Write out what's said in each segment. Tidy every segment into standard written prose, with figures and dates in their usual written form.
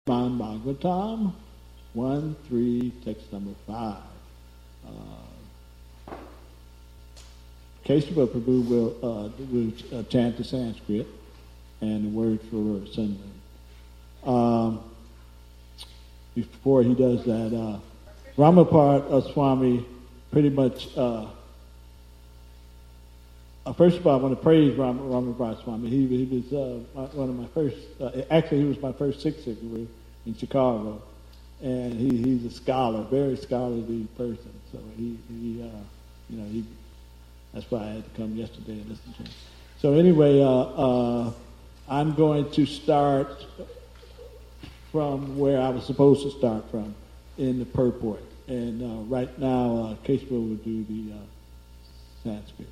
Bhagavatam 1-3, text number 5. Kesava Prabhu will chant the Sanskrit and the word for Sunday. Before he does that, Ramapad Swami pretty much. First of all, I want to praise Ramapad Swami. He was one of my first. Actually, he was my first Sikh guru in Chicago, and he's a scholar, very scholarly person. So he that's why I had to come yesterday and listen to him. So anyway, I'm going to start from where I was supposed to start from in the purport, and right now, Kesava will do the Sanskrit.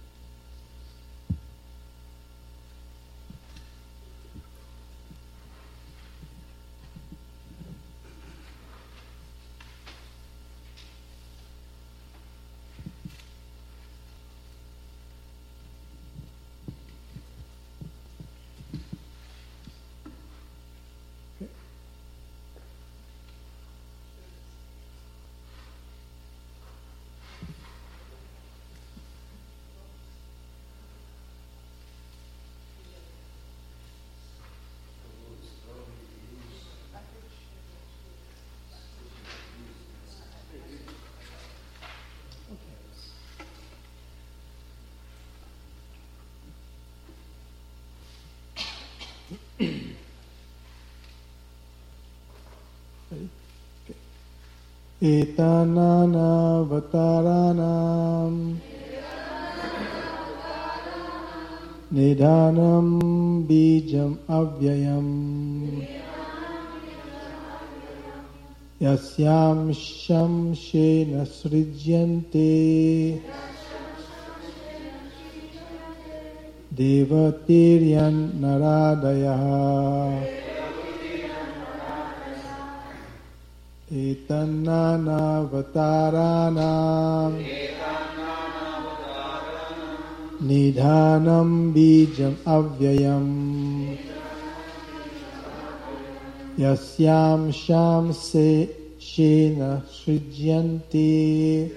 Etanana vataranam nidhanam bijam avyayam yasyam shamshena srijyante devatiryan naradayah Etanana vataranam nidhanam bijam avyayam yasyam shamse shena srijyanti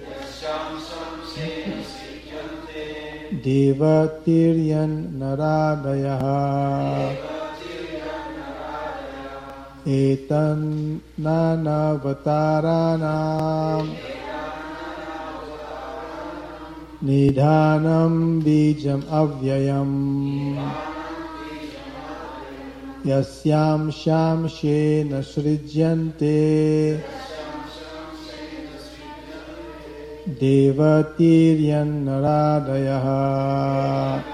devatiryan naradayah Etan nana vataranam nidhanam bijam avyayam yasyam shamshena srijyante devatiryan naradayah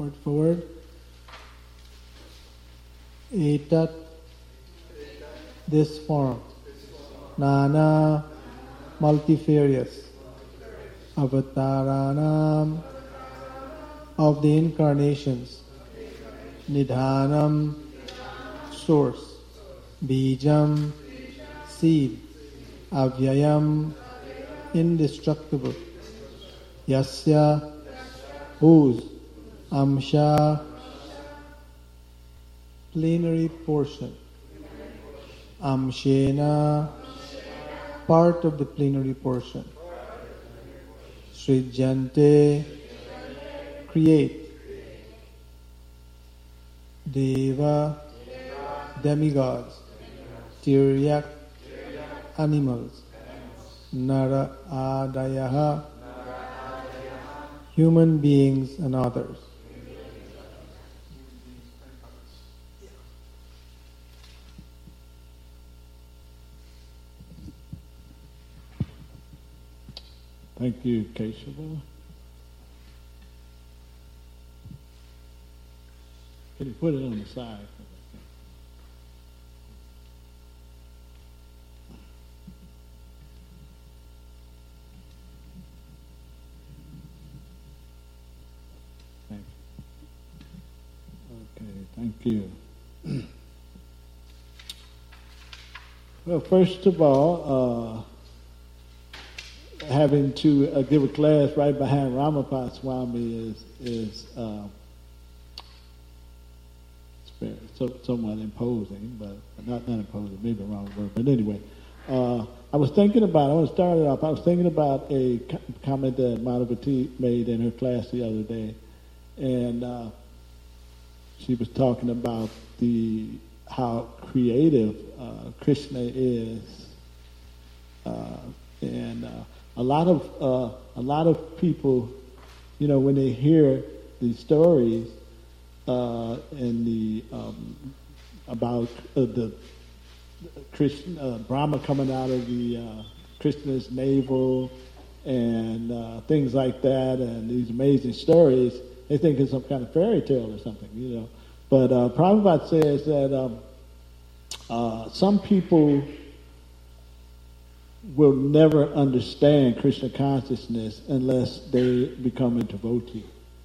it forward. Etat, this form. Nana, multifarious. Avataranam, of the incarnations. Nidhanam, source. Bijam, seed. Avyayam, indestructible. Yasya, whose. Amsha, plenary portion. Amshena, part of the plenary portion. Srijante, create. Deva, demigods. Tiryak, animals. Nara adayaha, human beings and others. Thank you, Keshava. Can you put it on the side? Thank you. Well, first of all, having to give a class right behind Ramapal Swami is somewhat imposing, but not imposing, maybe the wrong word. But anyway, I want to start it off. I was thinking about a comment that Madhavati made in her class the other day, and she was talking about how creative Krishna is, and a lot of people, when they hear these stories about the Krishna, Brahma coming out of the Krishna's navel and things like that, and these amazing stories, they think it's some kind of fairy tale or something, But Prabhupada says that some people will never understand Krishna consciousness unless they become a devotee.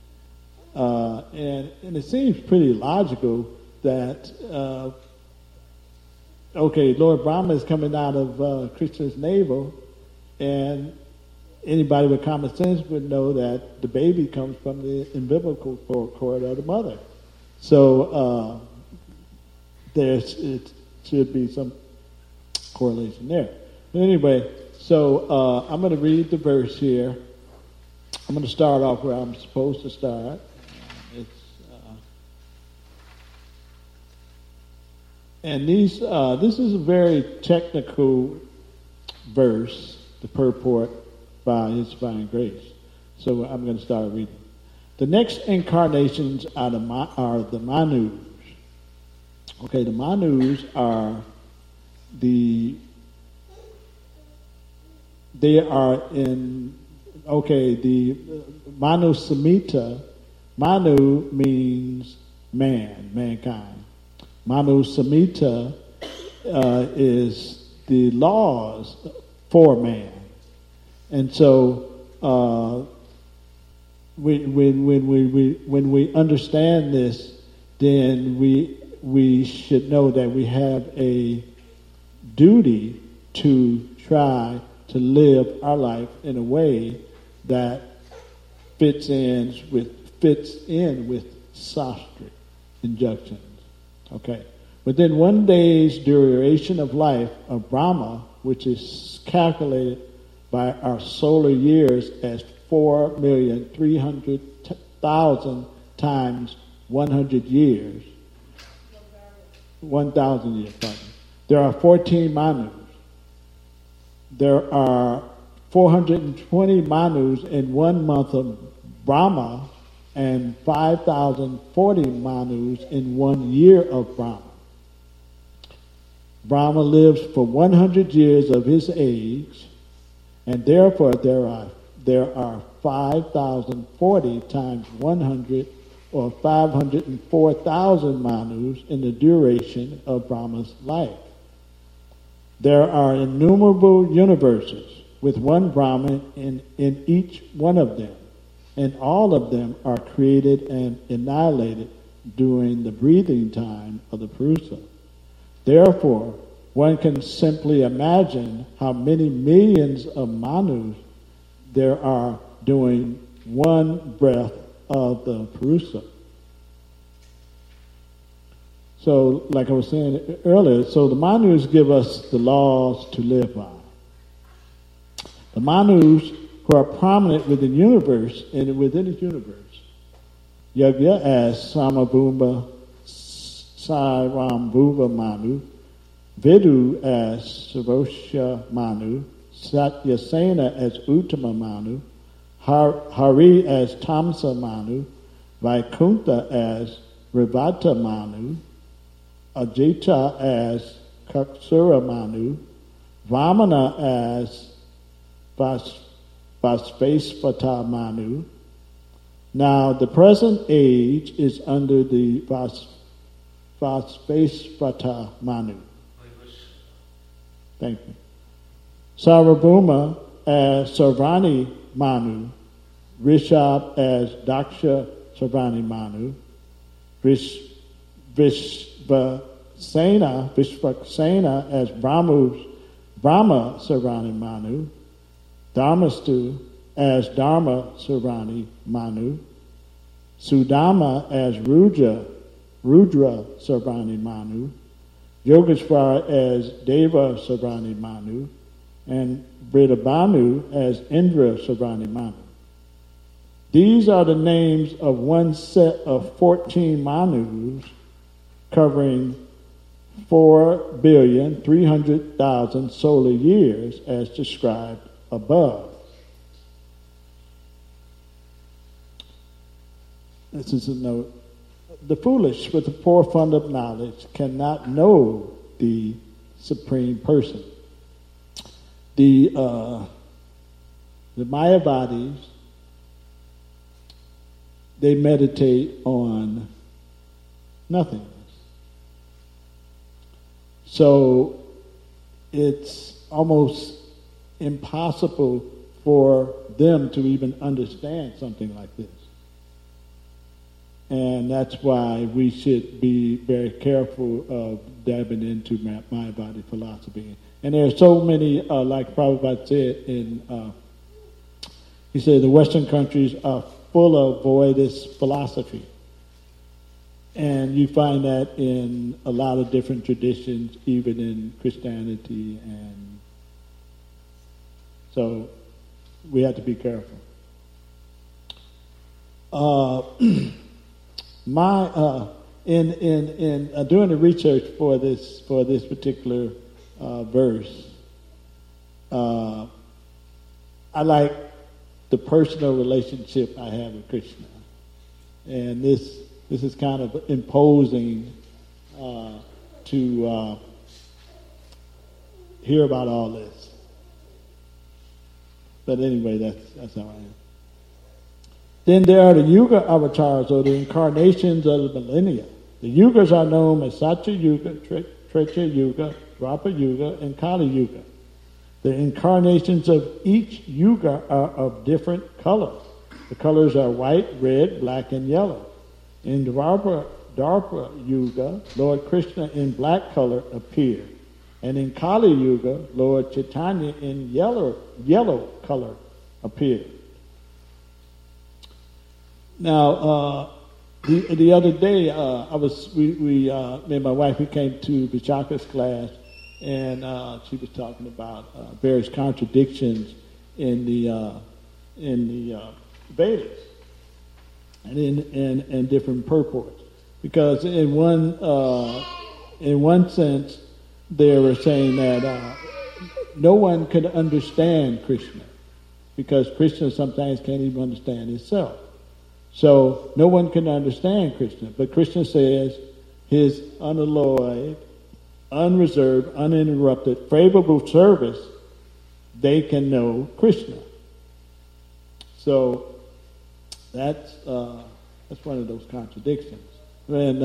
And it seems pretty logical that, Lord Brahma is coming out of Krishna's navel, and anybody with common sense would know that the baby comes from the umbilical cord of the mother. So it should be some correlation there. But anyway, so I'm going to read the verse here. I'm going to start off where I'm supposed to start. This is a very technical verse, the purport by His Divine Grace. So I'm going to start reading. The next incarnations are the Manus. Okay, the Manus are the Manu Samhita. Manu means man, mankind. Manu Samhita is the laws for man. And so when we understand this, then we should know that we have a duty to try to live our life in a way that fits in with Shastra injunctions. Okay. Within 1 day's duration of life of Brahma, which is calculated by our solar years as 4,300,000 times 100 years, 1,000 years, pardon. There are 14 Manus. There are 420 Manus in 1 month of Brahma, and 5,040 Manus in 1 year of Brahma. Brahma lives for 100 years of his age, and therefore there are 5,040 times 100, or 504,000 manus in the duration of Brahma's life. There are innumerable universes with one Brahman in each one of them, and all of them are created and annihilated during the breathing time of the Purusa. Therefore, one can simply imagine how many millions of manus there are during one breath of the Purusa. So, like I was saying earlier, so the manus give us the laws to live by. The manus who are prominent within the universe and within the universe. Yajna as Samabhumba Sarambhuva Manu, Vidu as Sarosha Manu, Satyasena as Uttama Manu, Hari as Tamsa Manu, Vaikuntha as Rivata Manu, Ajita as Kaksura Manu, Vamana as Vaspasvata Manu. Now, the present age is under the Vaspasvata Manu. Thank you. Sarvabhuma as Sarvani Manu, Rishab as Daksha Sarvani Manu, Vishvaksena as Brahma Sarvani Manu, Dharmastu as Dharma Sarvani Manu, Sudama as Rudra Sarvani Manu, Yogeshwara as Deva Sarvani Manu, and Vridabhanu as Indra Sarvani Manu. These are the names of one set of 14 Manus covering 4,300,000 solar years as described above. This is a note. The foolish with the poor fund of knowledge cannot know the Supreme Person. The Mayavadis, they meditate on nothingness. So it's almost impossible for them to even understand something like this. And that's why we should be very careful of dabbing into Mayavadi philosophy. And there are so many, like Prabhupada said, he said the Western countries are full of voidist philosophy. And you find that in a lot of different traditions, even in Christianity. And so we have to be careful. In doing the research for this particular verse, I like the personal relationship I have with Krishna, and this is kind of imposing to hear about all this. But anyway, that's how I am. Then there are the Yuga avatars, or the incarnations of the millennia. The Yugas are known as Satya Yuga, Treta Yuga, Dwapara Yuga, and Kali Yuga. The incarnations of each Yuga are of different colors. The colors are white, red, black, and yellow. In Dwapara Yuga, Lord Krishna in black color appeared. And in Kali Yuga, Lord Chaitanya in yellow color appeared. Now, the other day, me and my wife, we came to Vichaka's class, and she was talking about various contradictions in the Vedas and in different purports. Because in one sense, they were saying that no one could understand Krishna, because Krishna sometimes can't even understand himself. So no one can understand Krishna. But Krishna says his unalloyed, unreserved, uninterrupted, favorable service, they can know Krishna. So that's That's one of those contradictions. When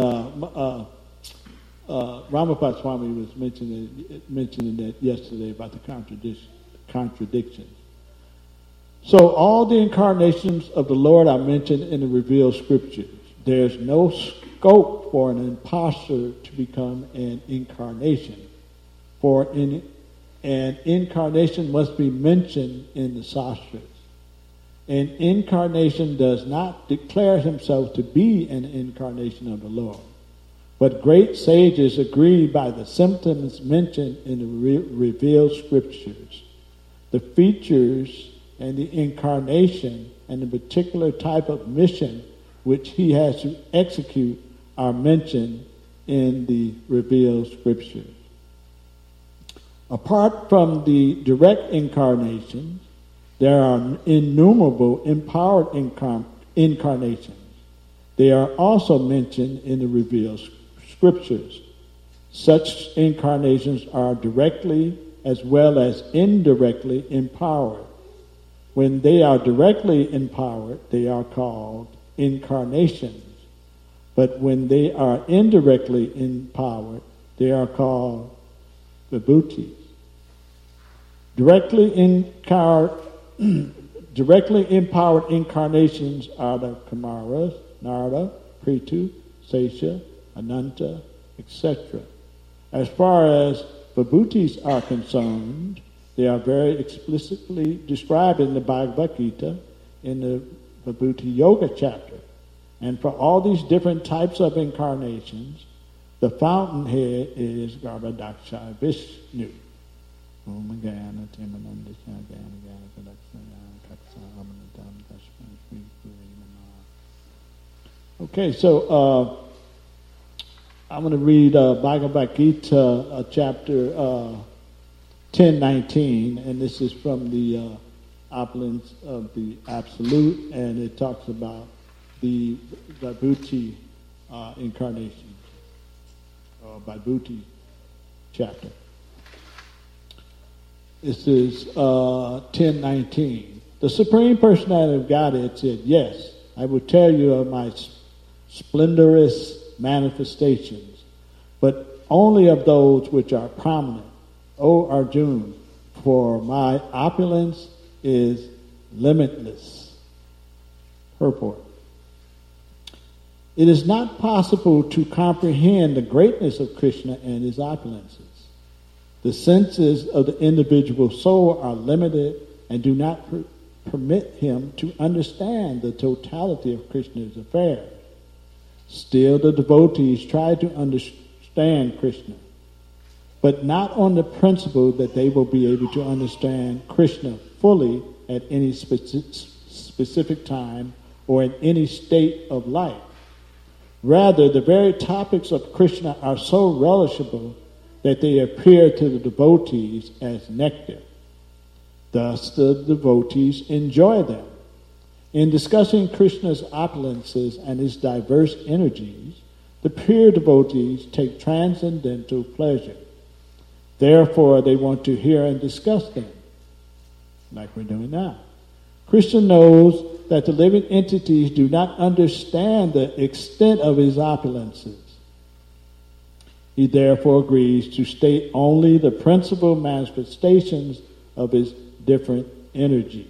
Ramapat Swami was mentioning that yesterday about the contradictions. So all the incarnations of the Lord are mentioned in the revealed scriptures. There's no scope for an impostor to become an incarnation. For an incarnation must be mentioned in the Shastras. An incarnation does not declare himself to be an incarnation of the Lord. But great sages agree by the symptoms mentioned in the revealed scriptures. The features and the incarnation and the particular type of mission which he has to execute are mentioned in the revealed scriptures. Apart from the direct incarnations, there are innumerable empowered incarnations. They are also mentioned in the revealed scriptures. Such incarnations are directly as well as indirectly empowered. When they are directly empowered, they are called incarnations. But when they are indirectly empowered, they are called vibhutis. Directly empowered incarnations are the Kumaras, Narada, Prithu, Sesha, Ananta, etc. As far as vibhutis are concerned, they are very explicitly described in the Bhagavad Gita in the Vibhuti Yoga chapter. And for all these different types of incarnations, the fountainhead is Garbhadaksha Vishnu. Okay, so I'm going to read Bhagavad Gita chapter 10:19, and this is from the Opulence of the Absolute, and it talks about the Vibhuti incarnation, or Vibhuti chapter. This is 10:19. The Supreme Personality of Godhead said, "Yes, I will tell you of my splendorous manifestations, but only of those which are prominent. O Arjuna, for my opulence is limitless." Purport. It is not possible to comprehend the greatness of Krishna and his opulences. The senses of the individual soul are limited and do not permit him to understand the totality of Krishna's affairs. Still, the devotees try to understand Krishna, but not on the principle that they will be able to understand Krishna fully at any specific time or in any state of life. Rather, the very topics of Krishna are so relishable that they appear to the devotees as nectar. Thus, the devotees enjoy them. In discussing Krishna's opulences and his diverse energies, the pure devotees take transcendental pleasure. Therefore, they want to hear and discuss them, like we're doing now. Krishna knows that the living entities do not understand the extent of his opulences. He therefore agrees to state only the principal manifestations of his different energies.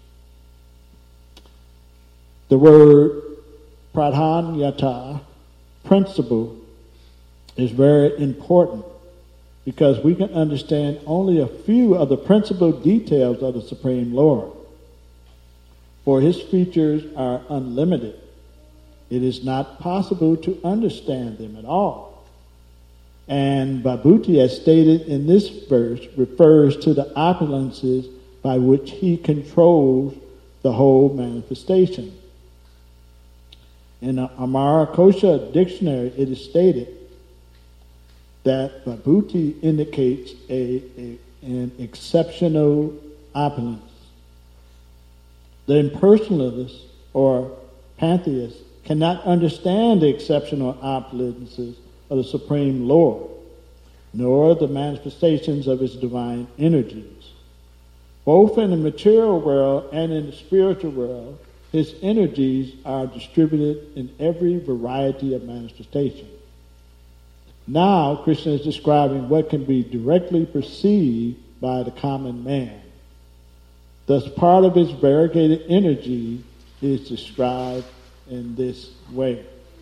The word pradhanyata, principle, is very important because we can understand only a few of the principal details of the Supreme Lord. For his features are unlimited. It is not possible to understand them at all. And Vibhuti, as stated in this verse, refers to the opulences by which he controls the whole manifestation. In the Amara Kosha dictionary, it is stated that Vibhuti indicates an exceptional opulence. The impersonalists or pantheists cannot understand the exceptional opulences of the Supreme Lord, nor the manifestations of his divine energies. Both in the material world and in the spiritual world, his energies are distributed in every variety of manifestation. Now, Krishna is describing what can be directly perceived by the common man. Thus, part of his variegated energy is described in this way.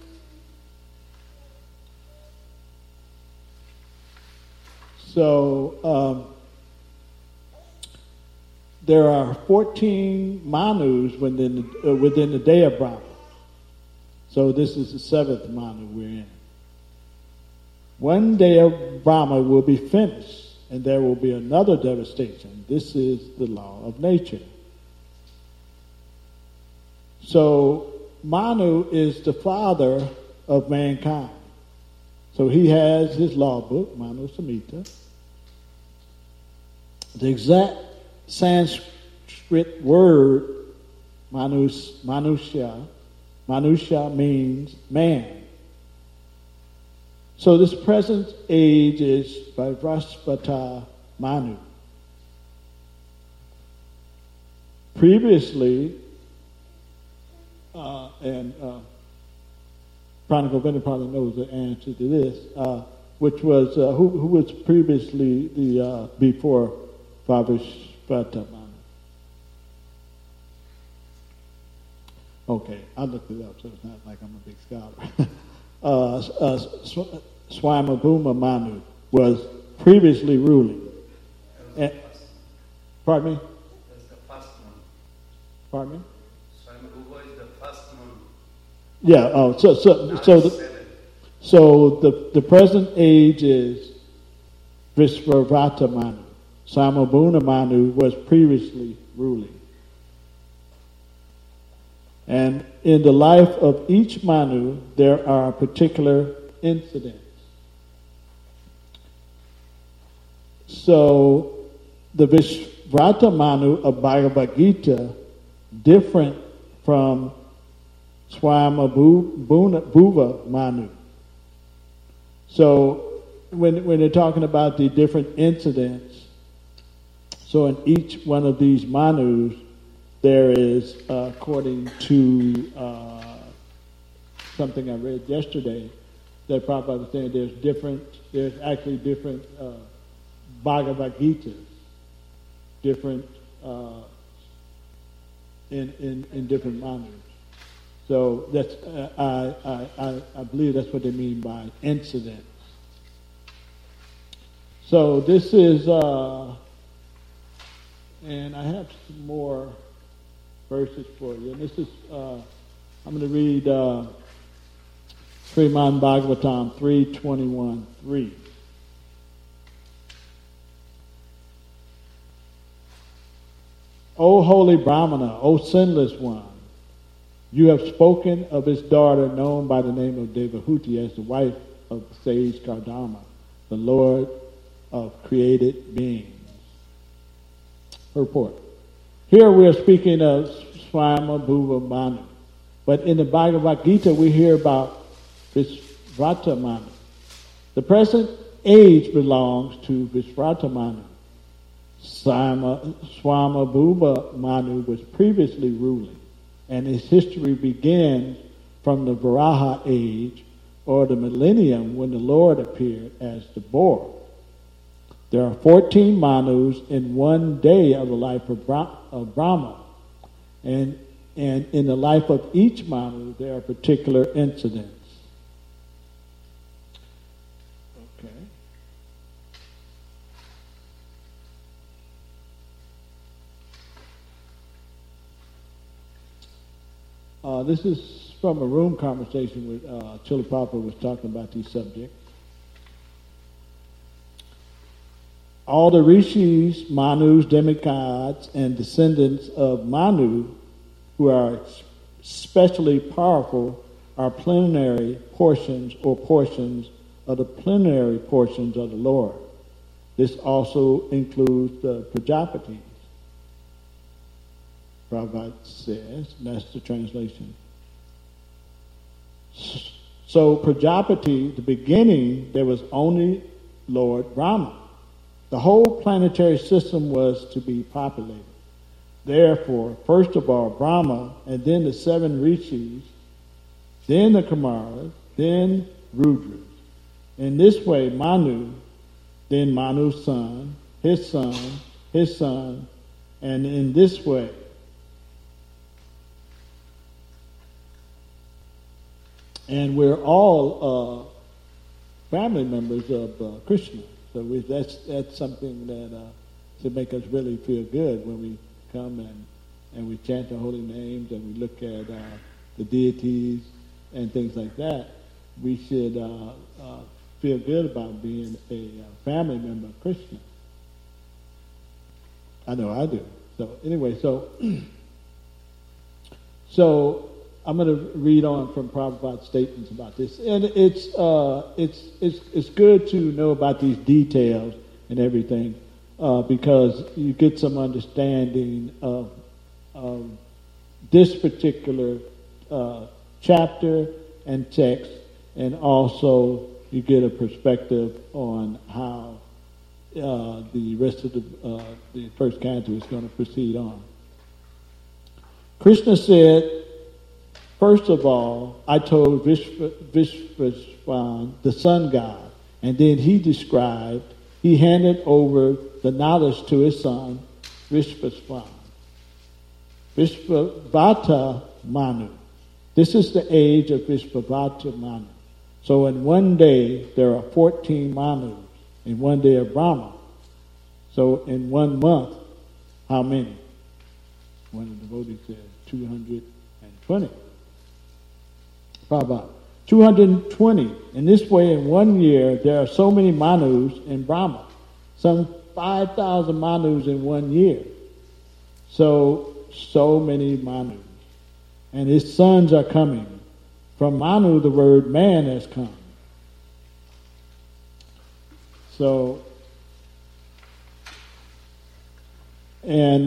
So, there are 14 Manus within the day of Brahma. So this is the 7th Manu we're in. One day of Brahma will be finished, and there will be another devastation. This is the law of nature. So Manu is the father of mankind. So he has his law book, Manu Samhita. The exact Sanskrit word manusya means man. So this present age is Vajraspata Manu. Previously, Pranagopinda probably knows the answer to this, which was who was previously the before Vajraspata Manu. Okay, I looked it up, so it's not like I'm a big scholar. Swayambhuva Manu was previously ruling. Pardon me? That's the first one. Pardon me? Swayambhuva is the first one. Yeah. Oh, so the present age is Visvarvata Manu. Swayambhuva Manu was previously ruling. And in the life of each Manu, there are particular incidents. So the Visvrata Manu of Bhagavad Gita different from Swayambhuva Manu. So when they're talking about the different incidents, so in each one of these Manus, there is, according to something I read yesterday, that Prabhupada was saying there's actually different Bhagavad Gitas, different in different Manus. So that's I believe that's what they mean by incidents. So this is, and I have some more verses for you. And this is, I'm going to read Srimad Bhagavatam 3:21-3. O holy Brahmana, O sinless one, you have spoken of his daughter known by the name of Devahuti as the wife of sage Kardama, the Lord of created beings. Purport. Here we are speaking of Swayambhuva Manu. But in the Bhagavad Gita we hear about Visvrata Manu. The present age belongs to Visvrata Manu. Swayambhuva Manu was previously ruling, and his history begins from the Varaha age, or the millennium when the Lord appeared as the boar. There are 14 Manus in one day of the life of Brahma. And in the life of each Manu, there are particular incidents. Okay. This is from a room conversation with Chili Papa was talking about these subjects. All the rishis, Manus, demigods, and descendants of Manu who are especially powerful are plenary portions or portions of the plenary portions of the Lord. This also includes the Prajapatis. Prabhupada says, that's the translation. So Prajapati, the beginning, there was only Lord Brahma. The whole planetary system was to be populated. therefore, first of all, Brahma, and then the 7 rishis, then the Kumaras, then Rudras. In this way, Manu, then Manu's son, his son, his son, and in this way, and we're all family members of Krishna. So that's something that should make us really feel good when we come and we chant the holy names and we look at the deities and things like that. We should feel good about being a family member of Krishna. I know I do. So anyway, so I'm going to read on from Prabhupada's statements about this, and it's good to know about these details and everything because you get some understanding of this particular chapter and text, and also you get a perspective on how the rest of the first canto is going to proceed on. Krishna said, first of all, I told Vishvasvan, the sun god, and then he handed over the knowledge to his son, Vishvasvan. Vishvavata Manu. This is the age of Vishvavata Manu. So in one day, there are 14 Manus. In one day of Brahma. So in 1 month, how many? One of the devotees said 220. Prabhupada. 220. In this way, in 1 year, there are so many Manus in Brahma. Some 5,000 Manus in 1 year. So many Manus. And his sons are coming. From Manu, the word man has come. So, and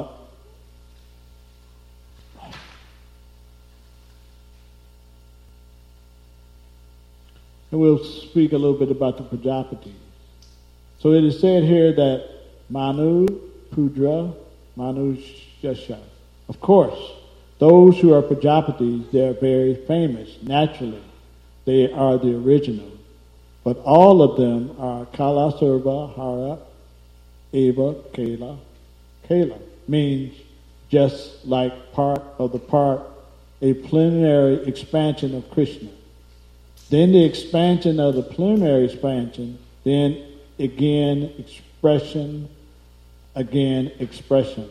we'll speak a little bit about the Prajapatis. So it is said here that Manu, Pudra, Manu, Shasha. Of course, those who are Prajapatis, they are very famous. Naturally, they are the original. But all of them are Kala, Surva, Hara, Eva, Kala. Kala means just like part of the part, a plenary expansion of Krishna. Then the expansion of the plenary expansion, then again expression, again expression.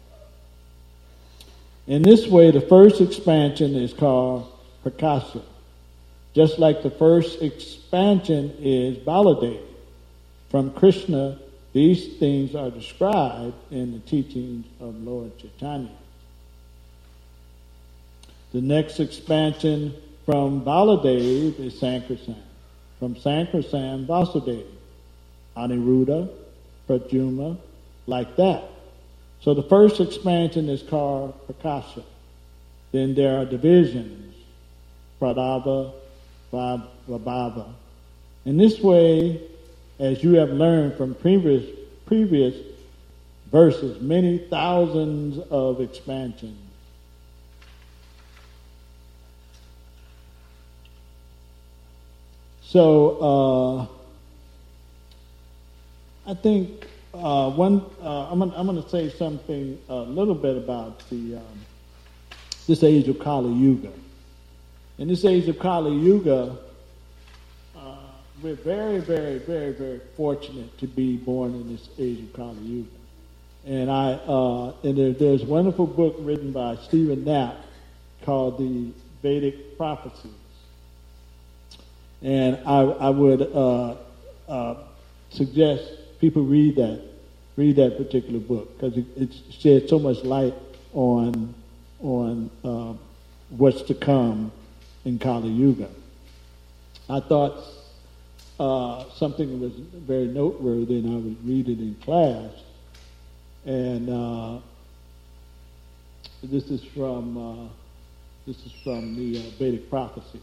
In this way, the first expansion is called Prakasha. Just like the first expansion is Baladev. From Krishna, these things are described in the teachings of Lord Chaitanya. The next expansion from Baladev is Sankarsam. From Sankarsam, Vasudeva, Aniruddha, Pradyumna, like that. So the first expansion is called Prakasha. Then there are divisions, Pradava, Vabhava. In this way, as you have learned from previous verses, many thousands of expansions. So I think I'm going to say something a little bit about this age of Kali Yuga. In this age of Kali Yuga, we're very, very, very, very fortunate to be born in this age of Kali Yuga. And there's a wonderful book written by Stephen Knapp called The Vedic Prophecies. And I would suggest people read that particular book because it sheds so much light on what's to come in Kali Yuga. I thought something was very noteworthy, and I would read it in class. And this is from the Vedic Prophecy.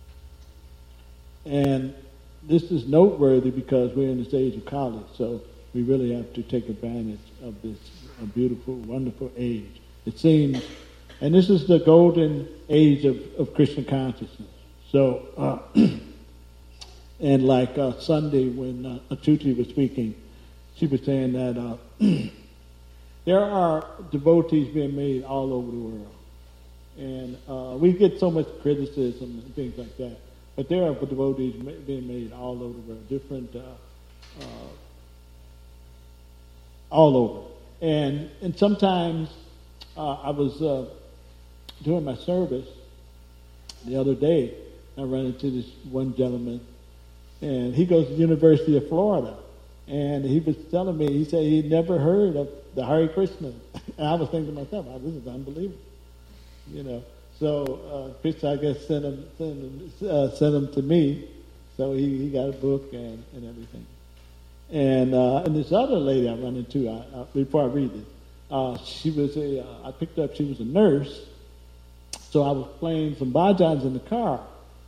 And this is noteworthy because we're in the age of Kali, so we really have to take advantage of this beautiful, wonderful age. It seems, and this is the golden age of Christian consciousness. So, and like Sunday when Achuti was speaking, she was saying that there are devotees being made all over the world. And we get so much criticism and things like that. But there are devotees being made all over the world, different, all over. And sometimes I was doing my service the other day. I ran into this one gentleman, and he goes to the University of Florida. And he was telling me, he said he'd never heard of the Hare Krishna. And I was thinking to myself, oh, this is unbelievable. You know, so Krishna, I guess, sent him to me, so he got a book and everything. And this other lady I run into, before I read this, she was I picked up, she was a nurse, so I was playing some bhajans in the car,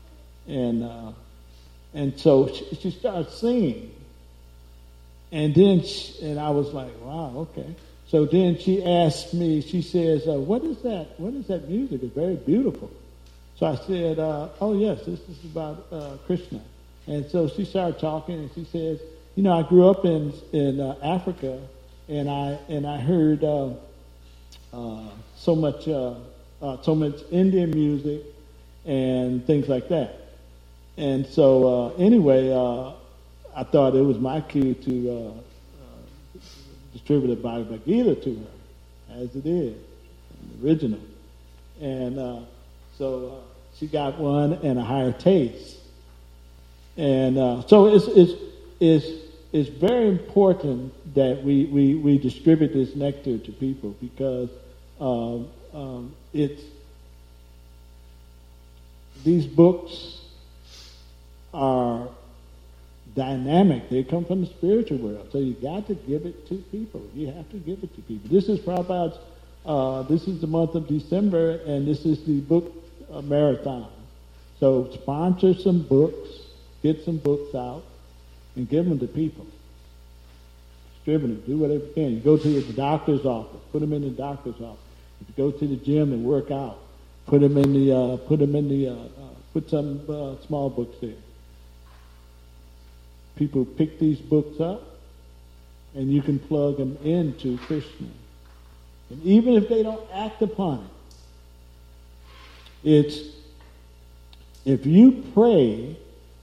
and so she started singing, and then and I was like, wow, okay. So then she asked me, she says, what is that? What is that music? It's very beautiful. So I said, oh, yes, this is about Krishna. And so she started talking, and she says, you know, I grew up in Africa, and I heard so much Indian music and things like that. And so anyway, I thought it was my cue to distributed Bhagavad Gita to her, as it is, the original. And so she got one and a higher taste. And so it's very important that we distribute this nectar to people, because these books are dynamic. They come from the spiritual world. So you got to give it to people. You have to give it to people. This is Prabhupada's, this is the month of December, and this is the book marathon. So sponsor some books, get some books out, and give them to people. Distribute them. Do whatever you can. You go to the doctor's office. Put them in the doctor's office. If you go to the gym and work out, put some small books there. People pick these books up, and you can plug them into Krishna. And even if they don't act upon it, if you pray,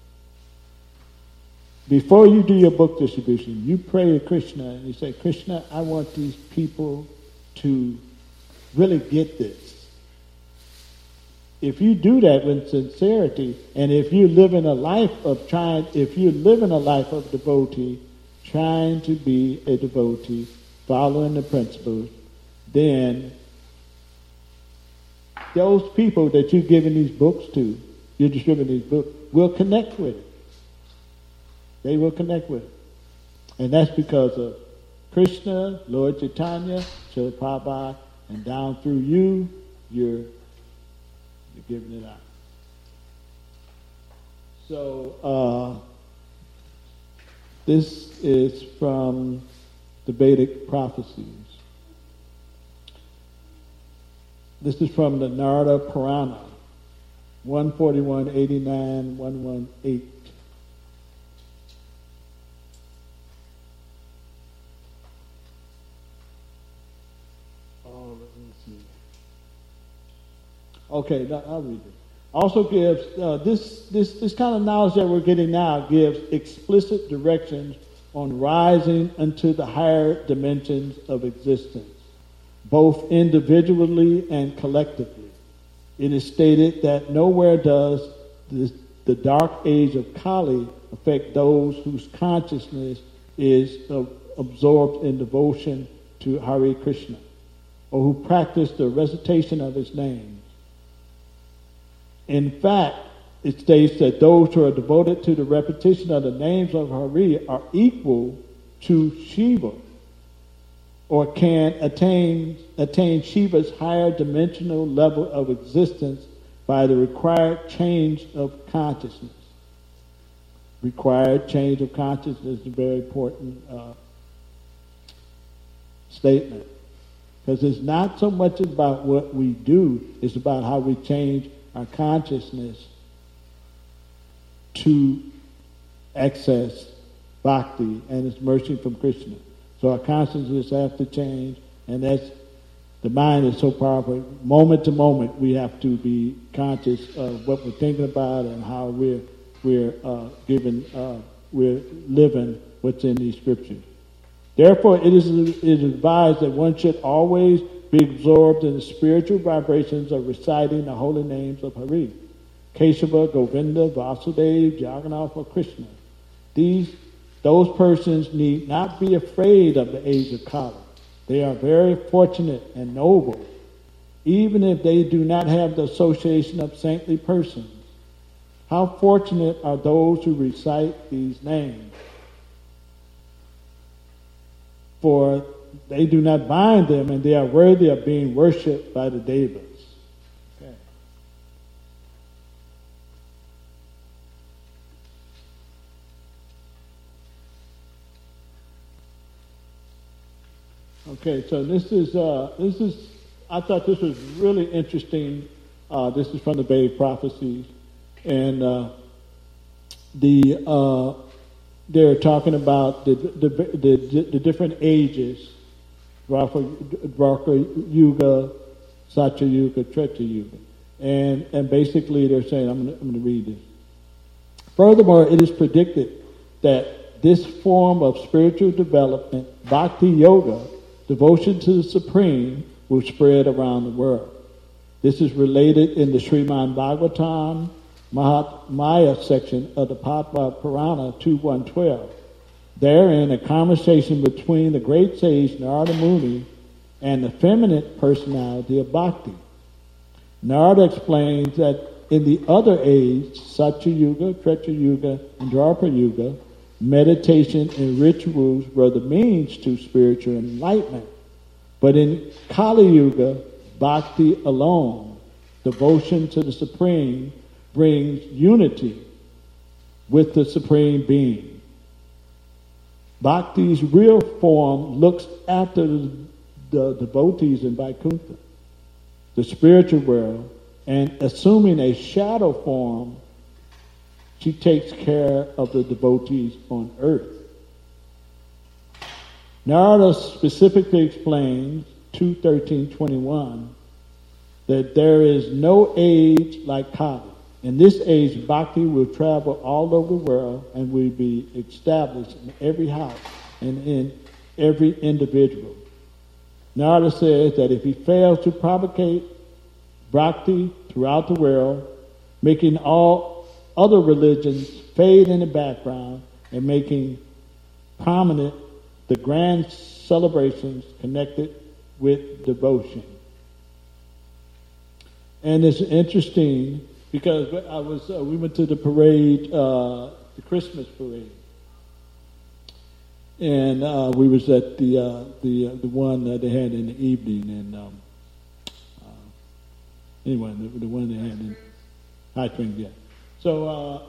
before you do your book distribution, you pray to Krishna, and you say, Krishna, I want these people to really get this. If you do that with sincerity, and if you live in a life of devotee, trying to be a devotee, following the principles, then those people that you're giving these books to, you're distributing these books, will connect with it. They will connect with it. And that's because of Krishna, Lord Chaitanya, Srila Prabhupada, and down through you, you're giving it out. So this is from the Vedic prophecies. This is from the Narada Purana, 141.89, 118. Okay, I'll read it. Also gives this kind of knowledge that we're getting now gives explicit directions on rising into the higher dimensions of existence, both individually and collectively. It is stated that nowhere does the dark age of Kali affect those whose consciousness is absorbed in devotion to Hare Krishna, or who practice the recitation of his name. In fact, it states that those who are devoted to the repetition of the names of Hari are equal to Shiva, or can attain Shiva's higher dimensional level of existence by the required change of consciousness. Required change of consciousness is a very important statement. Because it's not so much about what we do, it's about how we change our consciousness to access bhakti and its mercy from Krishna. So our consciousness has to change, and that's the mind is so powerful. Moment to moment, we have to be conscious of what we're thinking about and how we're living what's in these scriptures. Therefore, it is advised that one should always be absorbed in the spiritual vibrations of reciting the holy names of Hari, Keshava, Govinda, Vasudeva, Jagannath, or Krishna. Those persons need not be afraid of the age of Kali. They are very fortunate and noble, even if they do not have the association of saintly persons. How fortunate are those who recite these names, for they do not bind them, and they are worthy of being worshipped by the devas. Okay. Okay, so this is I thought this was really interesting. This is from the Vedic prophecies, and they're talking about the different ages: Dwapara Yuga, Satya Yuga, Treta Yuga, and basically they're saying, I'm going to read this. Furthermore, it is predicted that this form of spiritual development, Bhakti Yoga, devotion to the Supreme, will spread around the world. This is related in the Srimad Bhagavatam Mahatmya section of the Padma Purana 2.1.12. Therein, a conversation between the great sage Narada Muni and the feminine personality of Bhakti. Narada explains that in the other age, Satya Yuga, Treta Yuga, and Dwapara Yuga, meditation and rituals were the means to spiritual enlightenment. But in Kali Yuga, Bhakti alone, devotion to the Supreme, brings unity with the Supreme Being. Bhakti's real form looks after the devotees in Vaikuntha, the spiritual world, and assuming a shadow form, she takes care of the devotees on earth. Narada specifically explains 2.13.21 that there is no age like Kali. In this age, Bhakti will travel all over the world and will be established in every house and in every individual. Narada says that if he fails to propagate Bhakti throughout the world, making all other religions fade in the background and making prominent the grand celebrations connected with devotion. And it's interesting because we went to the parade, the Christmas parade, and we was at the one that they had in the evening, and anyway, the one they had in High Springs, yeah. So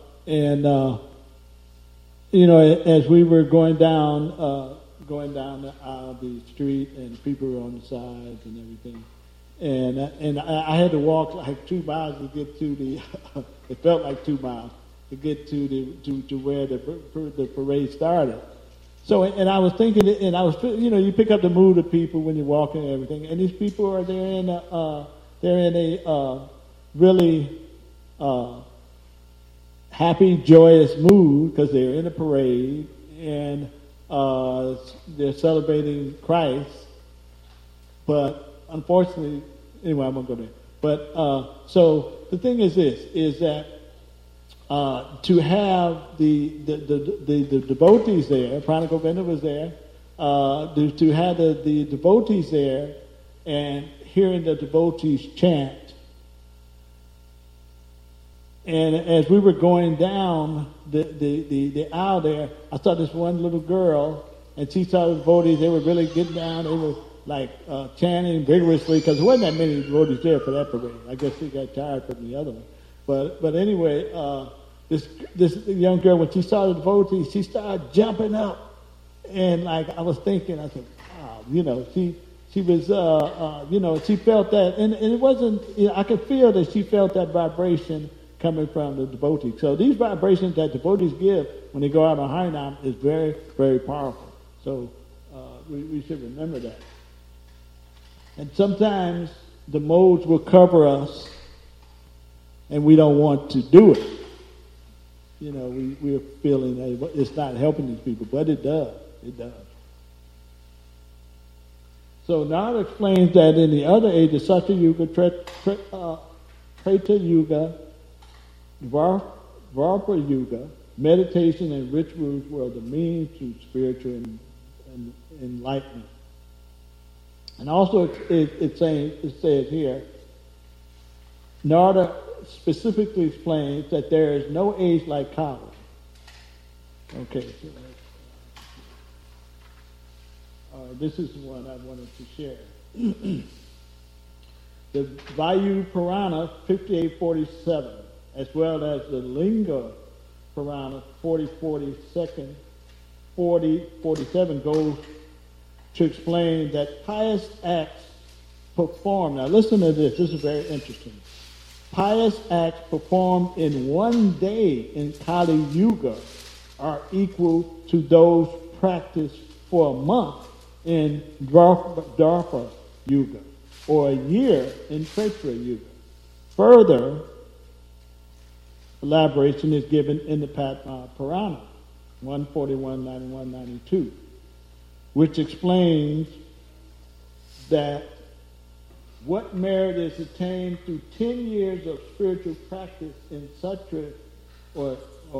as we were going down the aisle, the street, and people were on the sides and everything. And I had to walk like 2 miles to get to the. It felt like 2 miles to get to where the parade started. So, and I was thinking, and I was, you pick up the mood of people when you're walking and everything. And these people are they're in a really happy, joyous mood because they're in a parade and they're celebrating Christ. But unfortunately, anyway, I won't go there. But so the thing is this: is that to have the devotees there, Prana Govinda was there. To have the devotees there and hearing the devotees chant. And as we were going down the aisle there, I saw this one little girl, and she saw the devotees. They were really getting down. They were like chanting vigorously because there wasn't that many devotees there for that parade. I guess she got tired from the other one. But anyway, this young girl, when she saw the devotees, she started jumping up, and like I was thinking, I said, "Oh She was, she felt that, and it wasn't. I could feel that she felt that vibration coming from the devotees. So these vibrations that devotees give when they go out on Harinam is very, very powerful. So we should remember that. And sometimes the modes will cover us, and we don't want to do it. We're feeling that it's not helping these people, but it does. It does. So Narada explains that in the other ages, Satya Yuga, Treta Yuga, Dvapara Yuga, meditation and rituals were the means to spiritual enlightenment. And also it says here, Narada specifically explains that there is no age like Kali. Okay, so this is the one I wanted to share. The Vayu Purana 5847, as well as the Linga Purana 4047 goes to explain that pious acts performed. Now listen to this. This is very interesting. Pious acts performed in one day in Kali Yuga are equal to those practiced for a month in Dvapara Yuga, or a year in Treta Yuga. Further elaboration is given in the Padma Purana, 141, 91, 92, which explains that what merit is attained through 10 years of spiritual practice in Satra or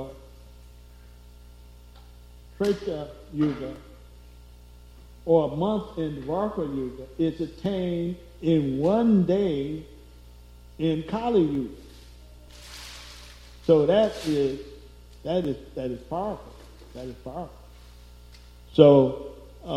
Treta Yuga, or a month in Dvapara Yuga, is attained in one day in Kali Yuga. So that is powerful. That is powerful. So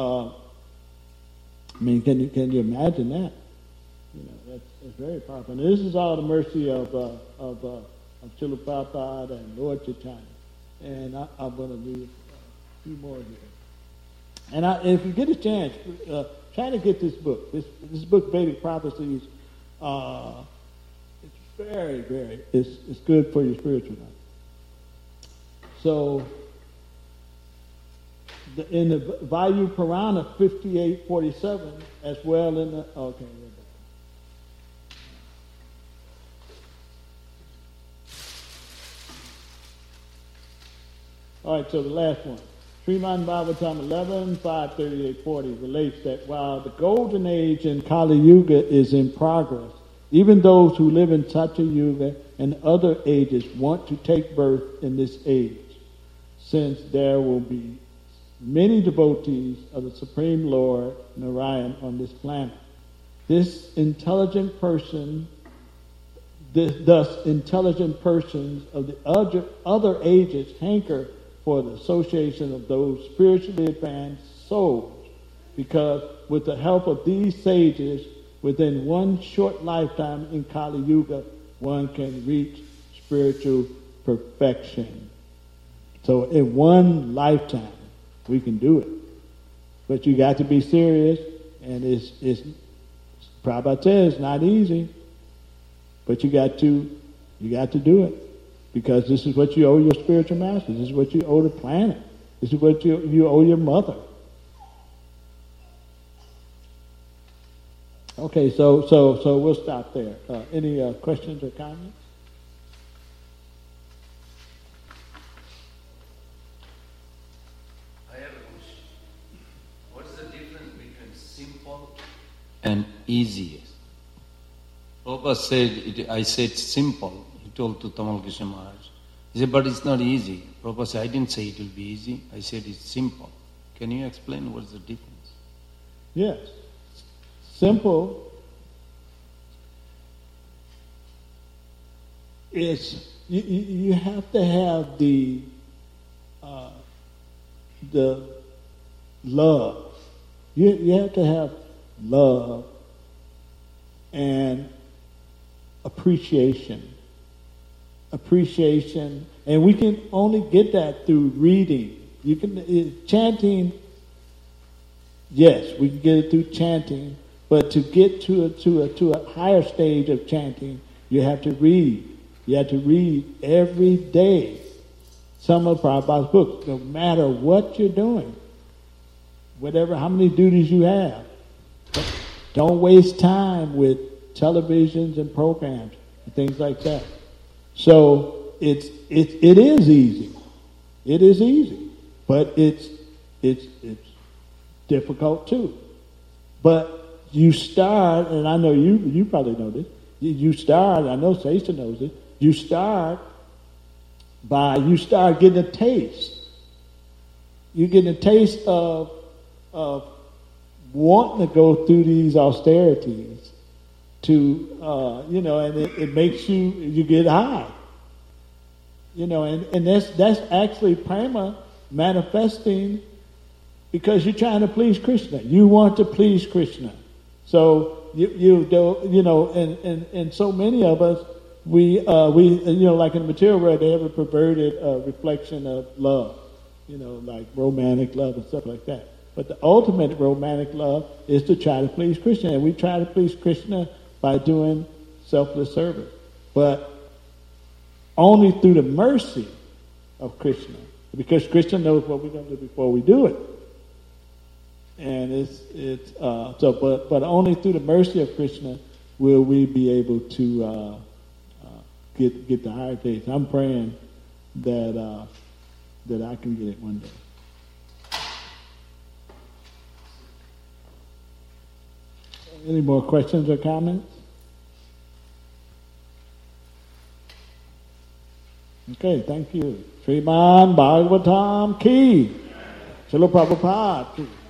can you imagine that? That's very powerful. And this is all the mercy of Srila Prabhupada and Lord Chaitanya. And I'm going to read a few more here. And if you get a chance, try to get this book. This book, Vedic Prophecies, it's very, very, it's good for your spiritual life. So, in the Vayu Purana 5847, as well in the, okay, all right, so the last one. Srimad Bhagavatam 11, 538-40 relates that while the golden age in Kali Yuga is in progress, even those who live in Satya Yuga and other ages want to take birth in this age, since there will be many devotees of the Supreme Lord Narayan on this planet. Thus, intelligent persons of the other ages hanker for the association of those spiritually advanced souls, because with the help of these sages, within one short lifetime in Kali Yuga, one can reach spiritual perfection. So in one lifetime, we can do it. But you got to be serious, and it's Prabhupada says, it's not easy, but you got to do it. Because this is what you owe your spiritual masters. This is what you owe the planet. This is what you owe your mother. Okay, so we'll stop there. Any questions or comments? I have a question. What is the difference between simple and easy? Prabhupada said, I said simple. He told to Tamal Krishna Maharaj. He said, but it's not easy. Prabhupada said, I didn't say it will be easy. I said it's simple. Can you explain what is the difference? Yes. Simple is you have to have the love. You have to have love and appreciation, and we can only get that through reading. You can chanting. Yes, we can get it through chanting, but to get to a higher stage of chanting, you have to read. You have to read every day some of Prabhupada's books, no matter what you're doing, whatever, how many duties you have. Don't waste time with televisions and programs and things like that. So it is easy. It is easy, but it's difficult too. But you start, and I know you probably know this. You start. I know Sesta knows it. You start getting a taste. You get a taste of wanting to go through these austerities to and it makes you get high. And that's actually prema manifesting because you're trying to please Krishna. You want to please Krishna. So and so many of us we like in the material world they have a perverted reflection of love, like romantic love and stuff like that. But the ultimate romantic love is to try to please Krishna, and we try to please Krishna by doing selfless service, but only through the mercy of Krishna, because Krishna knows what we're going to do before we do it. And but only through the mercy of Krishna will we be able to get the higher taste. I'm praying that I can get it one day. Any more questions or comments? Okay, thank you. Sriman Bhagavatam Ki. Srila Prabhupada Ki.